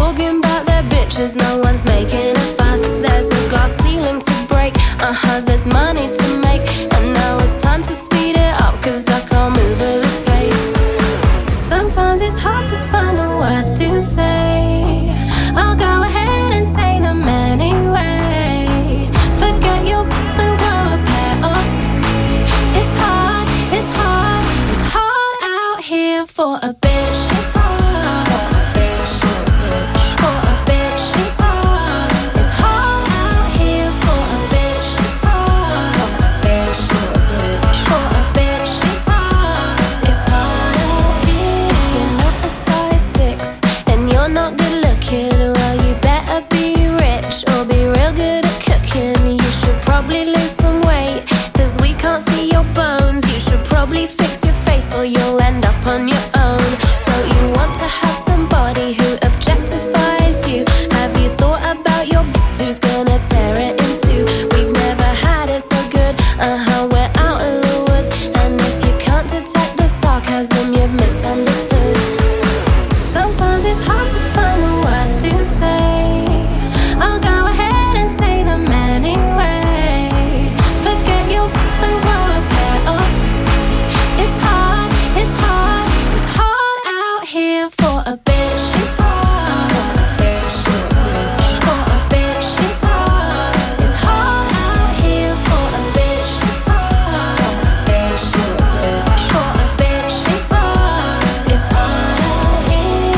talking about their bitches, no one's making a fuss. There's a glass ceiling to break, there's money to make. And now it's time to speed it up, cause I can't move at this pace. Sometimes it's hard to find the words to say. I'll go ahead and say them anyway. Forget your and grow a pair of. It's hard, it's hard, it's hard out here for a bitch. It's hard for a bitch, for a bitch. It's hard, it's hard out here for a bitch. It's hard for a bitch, for a bitch. It's hard, it's hard out here. If you're not a size 6 and you're not good looking, well you better be rich or be real good at cooking. You should probably lose some weight, cause we can't see your bones. You should probably fix your face or you'll end up on your own. Don't you want to have somebody who objectifies you? Have you thought about your who's gonna tear it in two? We've never had it so good, we're out of the woods. And if you can't detect the sarcasm, you've misunderstood. Sometimes it's hard to find the words to say. I'll go ahead and say them anyway. Forget your and grow a pair of. It's hard, it's hard, it's hard out here for a bitch. It's hard for a bitch, for a bitch. It's hard, it's hard out here for a bitch. It's hard for a bitch, for a bitch. It's hard out here.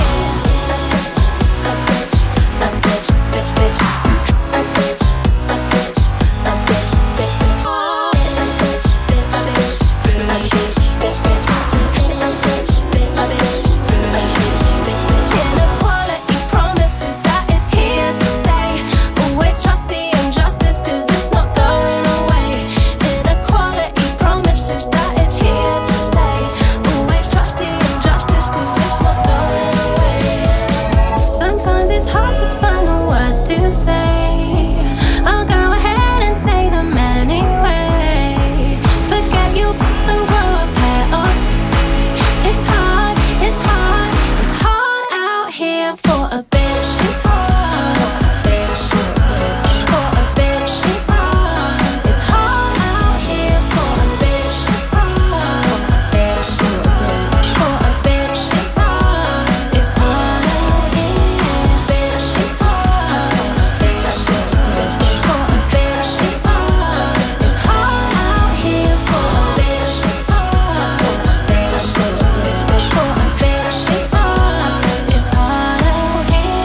A bitch, bitch, bitch. A bitch, a bitch, a bitch, bitch, bitch. A bitch, a bitch, a bitch, bitch, bitch. A bitch, a bitch, a bitch, bitch, bitch. Inequality promises that it's here to stay. Always trust the injustice, cause it's not going away. Inequality promises that it's here to stay. Always trust the injustice, cause it's not going away. Sometimes it's hard to find the words to say. I'll go ahead and say them anyway. Forget you and grow a pair of. It's hard, it's hard, it's hard out here for a bitch. It's hard for a bitch, for a bitch. It's hard, it's hard out here for a bitch. It's hard for a bitch, for a bitch. It's hard out here, bitch. It's hard for a bitch, for a bitch. It's hard out here for a bitch. It's hard for a bitch, for a bitch. It's hard out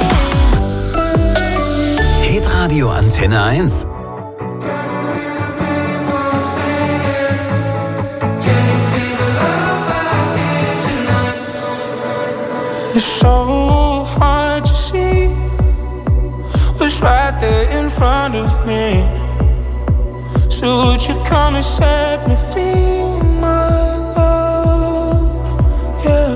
here. Hitradio Antenne 1. It's so hard to see what's right there in front of me. So would you come and set me free, my love? Yeah.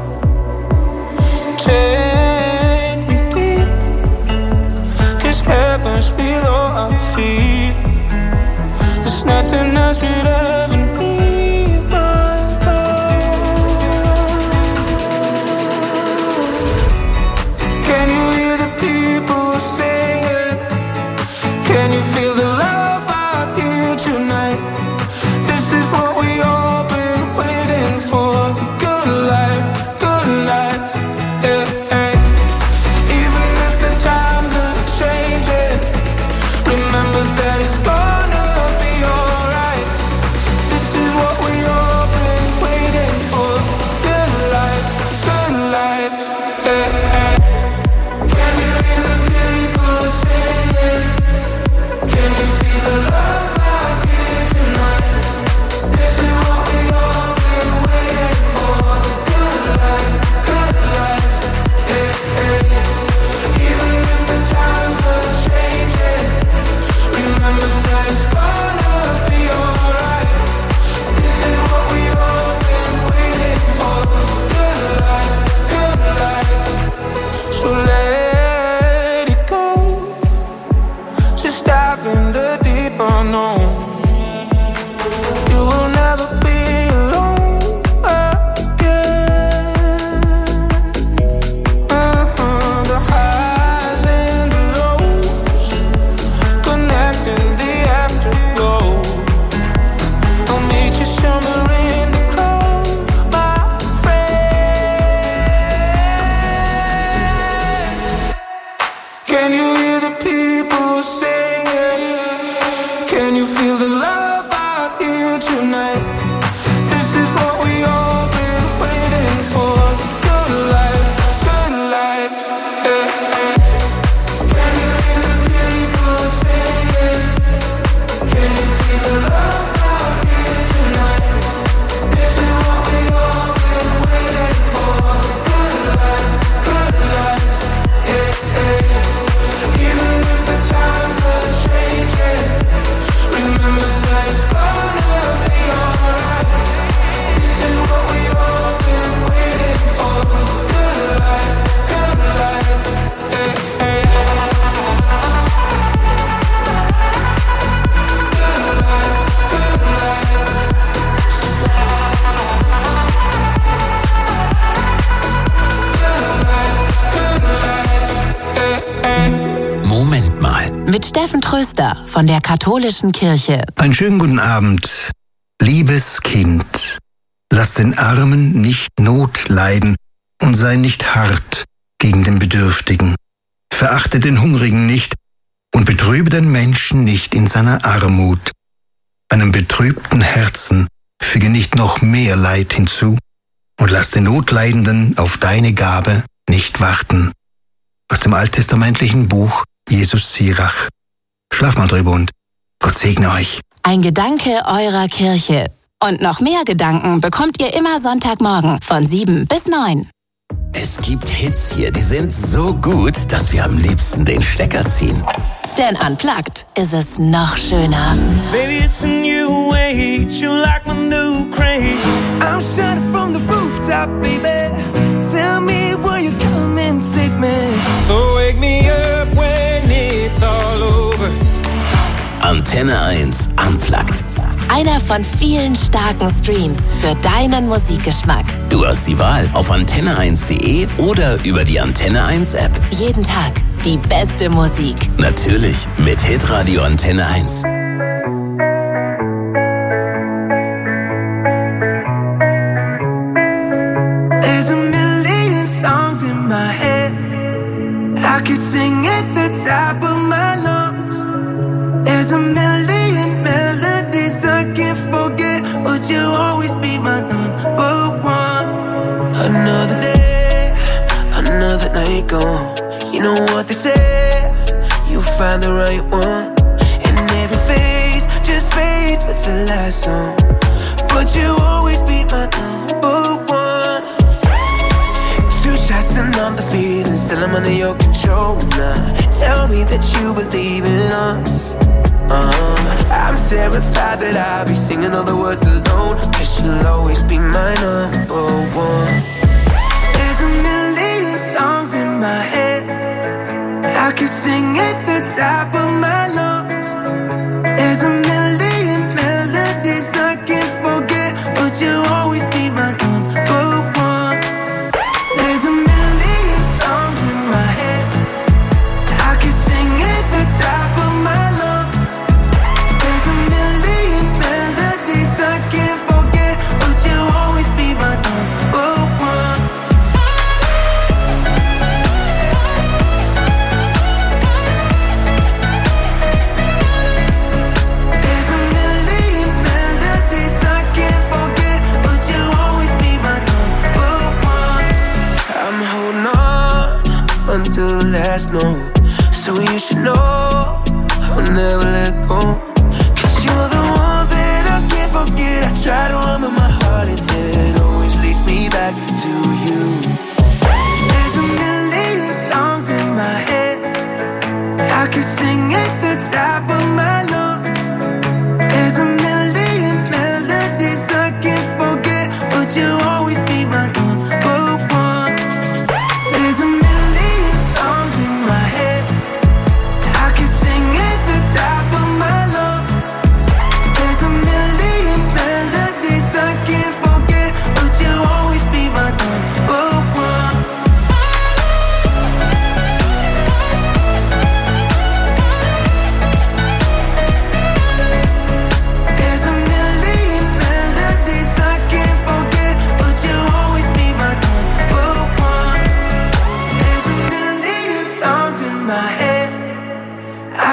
Take me deep, cause heaven's below our feet. There's nothing else we'd ever need, my love. Can you hear the people singing? Can you feel the love out here tonight? This is what we all been Can you hear the people singing? Can you feel the love out here tonight? This is what we all been waiting for. Good life, yeah. Can you hear the people singing? Can you feel the love out here tonight? This is what we all been waiting for. Good life, yeah. Even if the times are changing, remember that it's gonna be alright. This is what we all been waiting for. Good life, Moment mal. Mit Steffen Tröster von der Katholischen Kirche. Einen schönen guten Abend. Liebes Kind, lass den Armen nicht Not leiden und sei nicht hart gegen den Bedürftigen. Verachte den Hungrigen nicht und betrübe den Menschen nicht in seiner Armut. Einem betrübten Herzen füge nicht noch mehr Leid hinzu und lass den Notleidenden auf deine Gabe nicht warten. Aus dem alttestamentlichen Buch Jesus Sirach. Schlaf mal drüber und Gott segne euch. Ein Gedanke eurer Kirche. Und noch mehr Gedanken bekommt ihr immer Sonntagmorgen von 7 bis 9. Es gibt Hits hier, die sind so gut, dass wir am liebsten den Stecker ziehen. Denn unplugged ist es noch schöner. Baby, it's a new age. You like my new craze. I'm shouting from the rooftop, baby. Tell me, will you come and save me? so wake me up when it's all over. Antenne 1 Unplugged. Einer von vielen starken Streams für deinen Musikgeschmack. Du hast die Wahl auf antenne1.de oder über die Antenne 1 App. Jeden Tag die beste Musik. Natürlich mit Hitradio Antenne 1. There's a million songs in my head. I could sing at the top of my lungs. There's a million melodies I can't forget, but you'll always be my number one. Another day, another night gone. You know what they say, you find the right one. And every phase just fades with the last song, but you'll always be my number one. Two shots and I'm the feeling, still I'm under your control now. Tell me that you believe in us. I'm terrified that I'll be singing all the words alone, 'cause you'll always be my number one. There's a million songs in my head. I could sing at the top of my lungs. There's a million melodies I can't forget, but you'll always be my number one. There's a million songs in my head. I could sing at the top of my lungs. There's a million melodies I can't forget, but you'll always be my number one. There's a million melodies I can't forget, but you'll always be my number one. I'm holding on until the last note, so you should know I'll never let go. 'Cause you're the one that I can't forget. I try to run, but my heart and head always leads me back to you. There's a million songs in my head. I could sing at the top of my lungs. There's a million melodies I can't forget, but you'll always be my number one. There's a million songs in my head. I could sing at the top of my lungs. There's a million melodies I can't forget, but you'll always be my number one.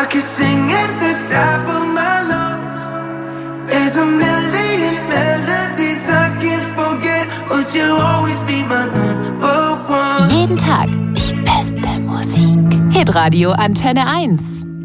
can sing at the top of my lungs. There's a million melodies I can't forget, but you'll always be my number one. Jeden Tag die beste Musik. Hitradio Antenne 1.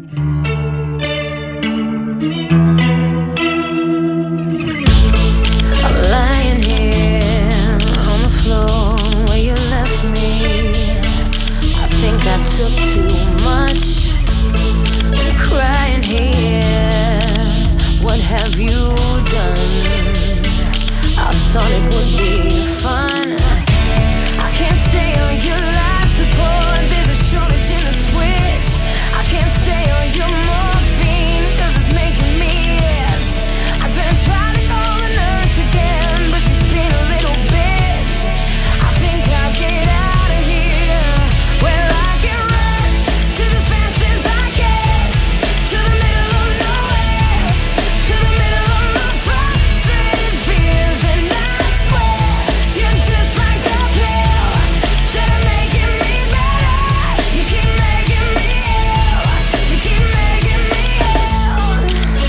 I took too much. I'm crying here. What have you done? I thought it would be fun. I can't stay on your life support. There's a shortage in the switch. I can't stay on your morphine, 'cause it's making me itch. I said I tried to call the nurse again, but she's been a little bitch. I think I'll get out of here. Well, I can run just as fast as I can, to the middle of nowhere, to the middle of my frustrated fears. And I swear, you're just like a pill. Instead of making me better, you keep making me ill. You keep making me ill.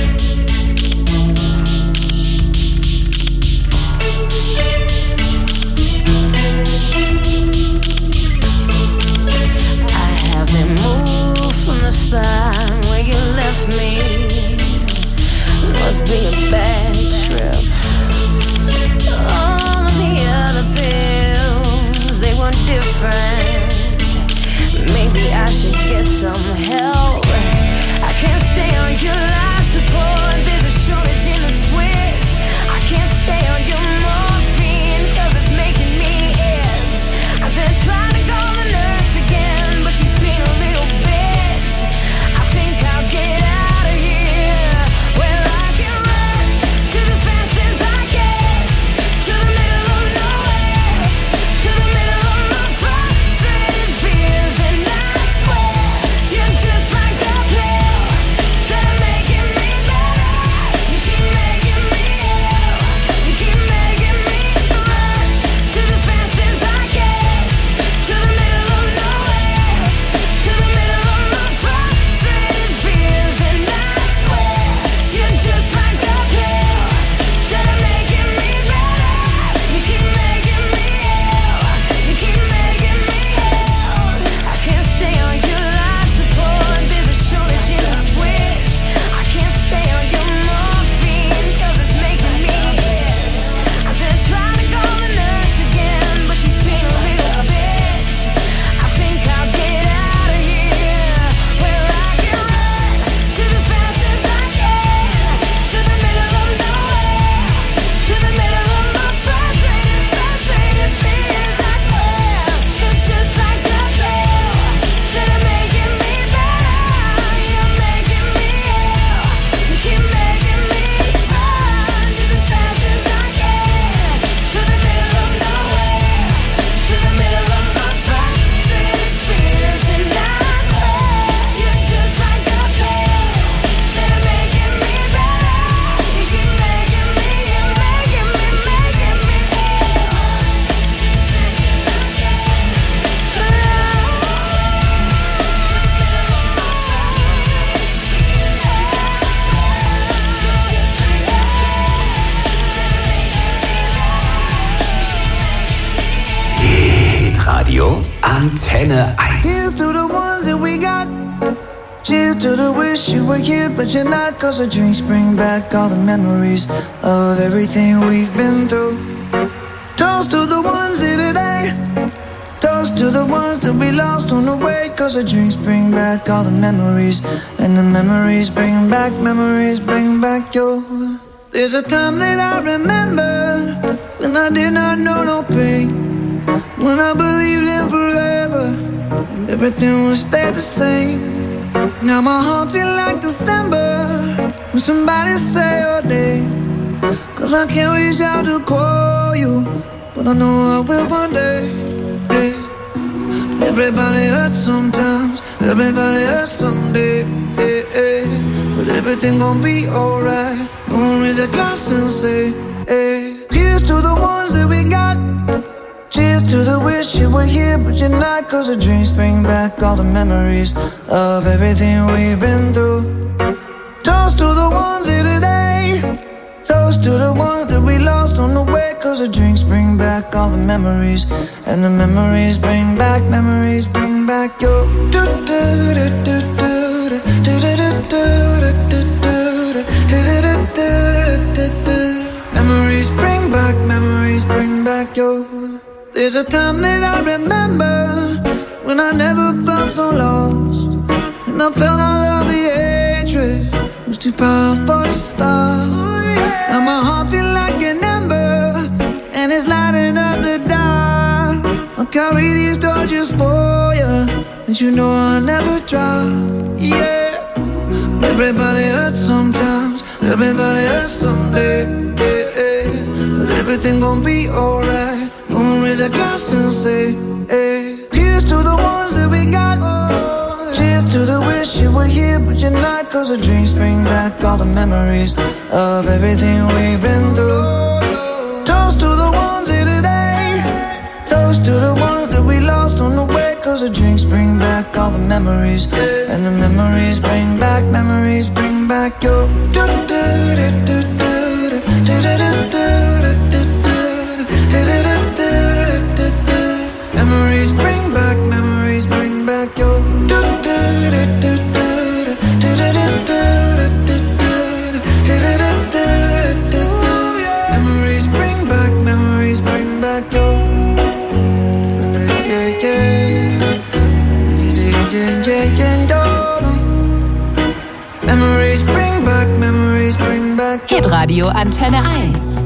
I haven't moved from the spot where you left me. This must be a bad trip. All of the other pills, they were different. Maybe I should get some help. I can't stay on your life support. There's a shortage in the switch. I can't stay on your morphine, 'cause it's making me itch. I said try to call the nurse again, but she's been a little bitch. I think I'll get out of here. Well, I can run just as fast as I can, to the middle of nowhere, to the middle of my frustrated fears. And I swear, you're just like a pill. Instead of making me better, you keep making me ill. You keep making me run just as fast as I can, to the middle of nowhere, to the middle of my frustrated fears. And I swear, you're just like a pill. Instead of making me better, you keep making me ill. You keep making me ill. I can't stay on your life support. There's a shortage in the switch. I can't stay on your morphine, 'cause it's making me itch. I said try to call the nurse again, but she's been a little bitch. I think I'll get out of here. Well, I can run just as fast as I can, to the middle of nowhere, to the middle of my frustrated fears. I swear, you're just like a pill. Instead of making me better, you're making me ill. You keep making me run just as fast as I can, to the middle of nowhere, to the middle of my frustrated fears. And I swear, you're just like a pill. Instead of making me better, you keep making me, you're making me ill. Hitradio Antenne 1. Here's to the ones that we got. Cheers to the wish you were here, but you're not. 'Cause the drinks bring back all the memories of everything we've been through. Toast to the ones here today. Toast to the ones that we lost on the way. 'Cause the drinks bring back all the memories, and the memories bring back your. There's a time that I remember when I did not know no pain, when I believed in forever and everything would stay the same. Now my heart feel like December when somebody say your name. 'Cause I can't reach out to call you, but I know I will one day. Hey. Everybody hurts sometimes, everybody hurts someday. Hey, hey. But everything gon' be alright. Gonna raise a glass and say, hey. Here's to the ones that we got. Cheers to the wish you were here, but you're not, 'cause the dreams bring back all the memories of everything we've been through. Toast to the ones here today, toast to the ones that we lost on the way, 'cause the drinks bring back all the memories, and the memories bring back your memories bring back your. There's a time that I remember when I never felt so lost, and I felt all of the hatred was too powerful to stop. Now my heart feel like an ember, and it's lighting up the dark. I'll carry these torches for you, and you know I'll never drop. Yeah, everybody hurts sometimes, everybody hurts someday. But everything gon' be alright. Gonna raise a glass and say, hey, here's to the ones that we got. Cheers to the wish you were here, but you're not, 'cause the drinks bring back all the memories of everything we've been through. Toast to the ones here today, toast to the ones that we lost on the way, 'cause the drinks bring back all the memories, and the memories bring back your. Memories bring back your. Hitradio Antenne 1.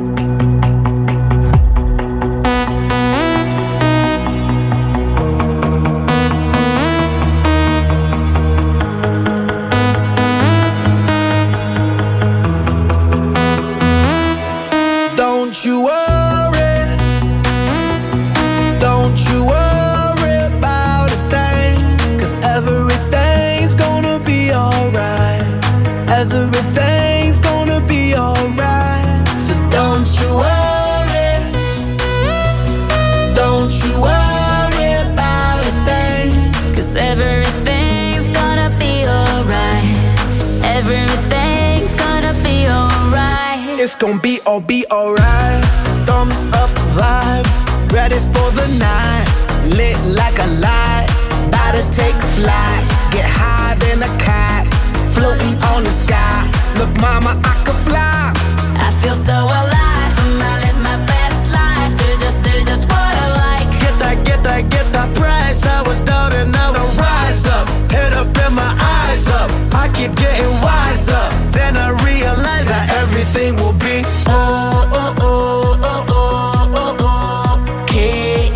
It's gonna be alright. Thumbs up vibe, ready for the night. Lit like a light, about to take a flight. Get high than a kite, floating on the sky. Look mama, I could fly. I feel so alive, and I live my best life. Do just what I like. Get that price. I was down and now I rise up. Head up and my eyes up. I keep getting wiser. Then I realize that everything will be okay.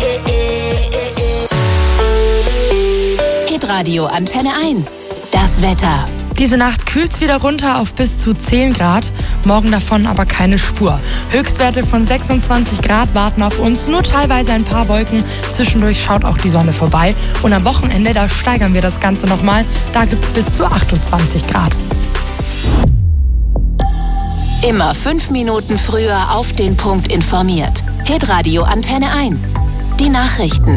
Hitradio Antenne 1. Das Wetter. Diese Nacht kühlt's wieder runter auf bis zu 10 Grad. Morgen davon aber keine Spur. Höchstwerte von 26 Grad warten auf uns. Nur teilweise ein paar Wolken. Zwischendurch schaut auch die Sonne vorbei. Und am Wochenende, da steigern wir das Ganze nochmal. Da gibt's bis zu 28 Grad. Immer 5 Minuten früher auf den Punkt informiert. Hitradio Antenne 1. Die Nachrichten.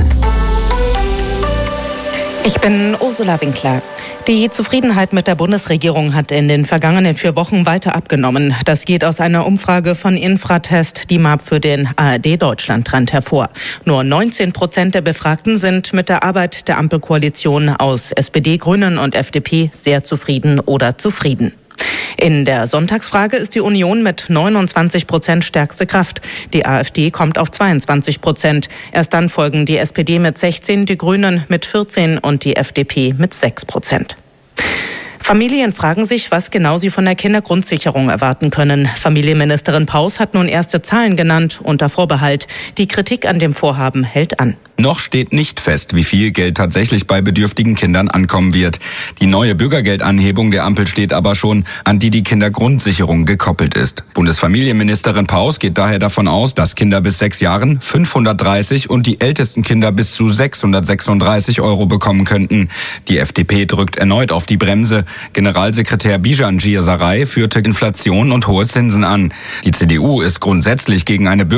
Ich bin Ursula Winkler. Die Zufriedenheit mit der Bundesregierung hat in den vergangenen 4 Wochen weiter abgenommen. Das geht aus einer Umfrage von Infratest DIMAP für den ARD-Deutschland-Trend hervor. Nur 19% der Befragten sind mit der Arbeit der Ampelkoalition aus SPD, Grünen und FDP sehr zufrieden oder zufrieden. In der Sonntagsfrage ist die Union mit 29% stärkste Kraft. Die AfD kommt auf 22%. Erst dann folgen die SPD mit 16%, die Grünen mit 14% und die FDP mit 6%. Familien fragen sich, was genau sie von der Kindergrundsicherung erwarten können. Familienministerin Paus hat nun erste Zahlen genannt, unter Vorbehalt. Die Kritik an dem Vorhaben hält an. Noch steht nicht fest, wie viel Geld tatsächlich bei bedürftigen Kindern ankommen wird. Die neue Bürgergeldanhebung der Ampel steht aber schon, an die Kindergrundsicherung gekoppelt ist. Bundesfamilienministerin Paus geht daher davon aus, dass Kinder bis 6 Jahren 530 und die ältesten Kinder bis zu 636 € bekommen könnten. Die FDP drückt erneut auf die Bremse. Generalsekretär Bijan Giysaray führte Inflation und hohe Zinsen an. Die CDU ist grundsätzlich gegen eine